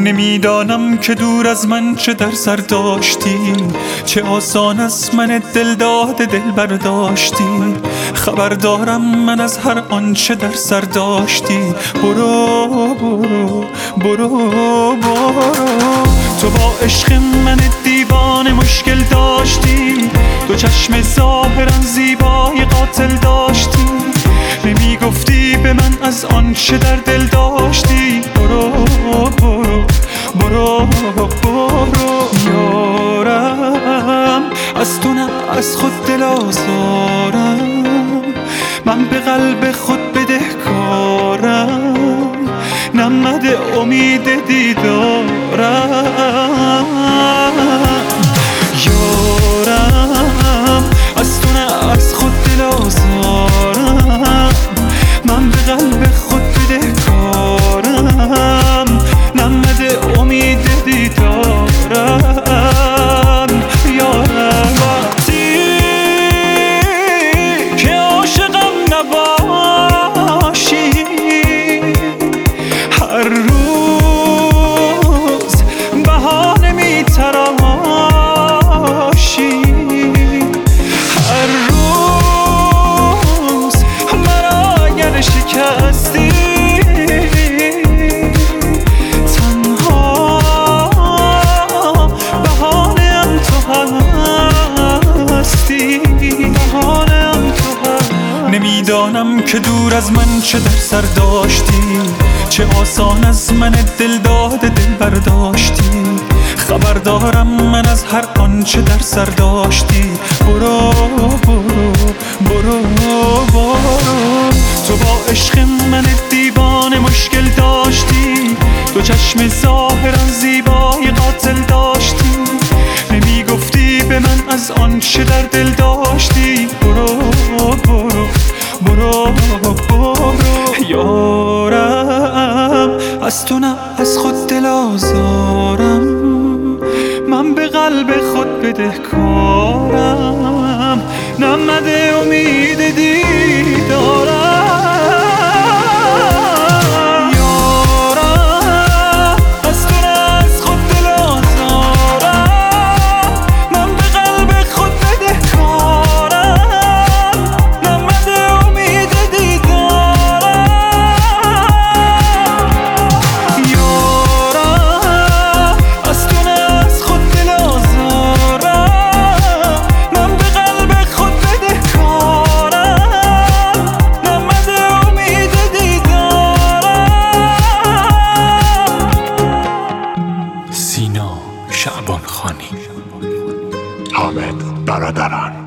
نمیدانم که دور از من چه در سر داشتی، چه آسان از من دل داده دل برداشتی. خبر دارم من از هر آنچه در سر داشتی. برو برو برو برو. تو با عشق من دیوانه مشکل داشتی، دو چشم ظاهرا زیبای قاتل داشتی. نمیگفتی به من از آنچه در دل داشتی. برو برو برو برو. یارم از تو نه از خود دل آزارم، من به قلب خود بدهکارم، نمده امید دیدارم. یارم از تو نه از خود دل آزارم، من به قلب خود بدهکارم، نمده امید دیدارم. یارم وقتی که عاشقم نباشی، هر روز بهانه میتراشی، هر روز مرا اگر شکستی، نمیدانم که دور از من چه در سر داشتی، چه آسان از من دل داده دل برداشتی. خبر دارم من از هر آنچه در سر داشتی. برو برو برو برو. تو با عشق من دیوانه مشکل داشتی، دو چشم ظاهرا زیبای قاتل داشتی. نمیگفتی به من از آنچه در دل داشتی. برو برو برو برو. یارم از تو نه از خود دل آزارم، من به قلب خود بدهکارم، نمده امید دیدارم. شعبان خانی. حامد برادران.